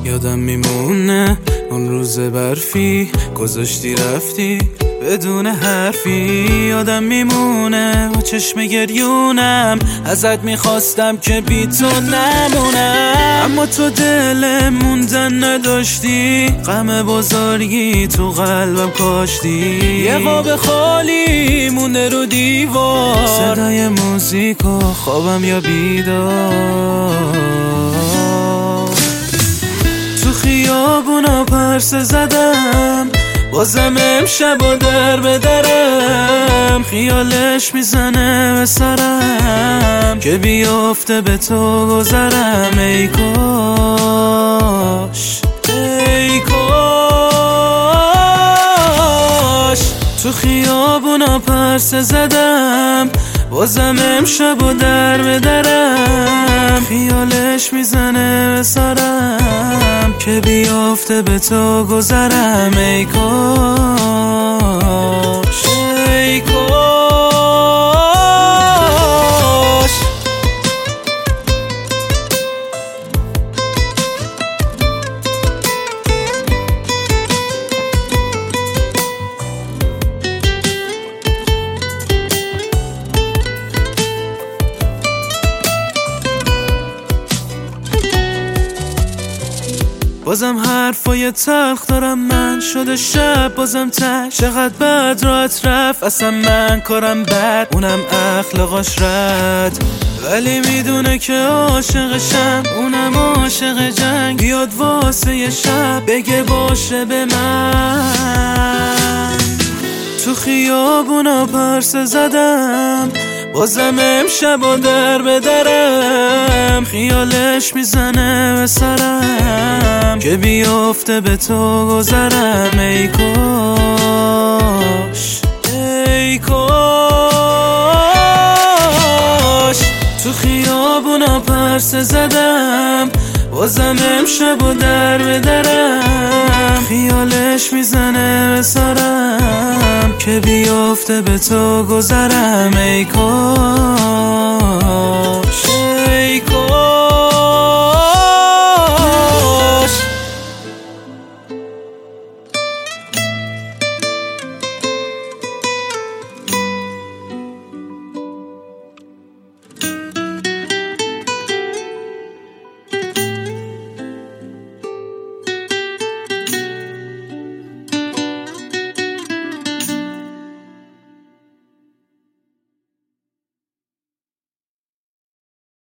یادم میمونه اون روز برفی گذاشتی رفتی بدون حرفی. یادم میمونه با چشم گریونم ازت میخواستم که بی تو نمونم، اما تو دل موندن نداشتی، غم بزرگی تو قلبم کاشتی. یه قاب خالی مونه رو دیوار، صدای موزیک و خوابم یا بیدار. تو خیابونا پرسه زدم بازم امشب و در به درم، خیالش میزنه به سرم که بیافته به تو گذرم. ای کاش ای کاش تو خیابونا پرسه زدم بازم امشب و در به درم، خیالش میزنه به سرم که بیافته به تو گذرم. ای کاش ای کاش. بازم حرفای تلخ دارم من، شده شب بازم تش، چقدر بد راحت رفت اصلا من کارم بد، اونم اخلاقاش رد، ولی میدونه که عاشقشم، اونم عاشق جنگ، بیاد واسه یه شب بگه باشه به من. تو خیابونا پرسه زدم بازم امشب و در به درم، خیالش میزنه به سرم که بیافته به تو گذرم. ای کاش ای کاش تو خیابونا پرسه زدم بازم امشب و در به درم، خیالش میزنه به سرم که بیافته به تو گذرم. ای کاش